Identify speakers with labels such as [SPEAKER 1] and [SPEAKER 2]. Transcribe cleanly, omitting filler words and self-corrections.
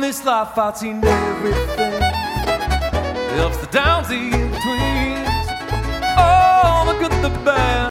[SPEAKER 1] this life I've seen everything. The ups, the downs, the in-betweens, all the good, the bad.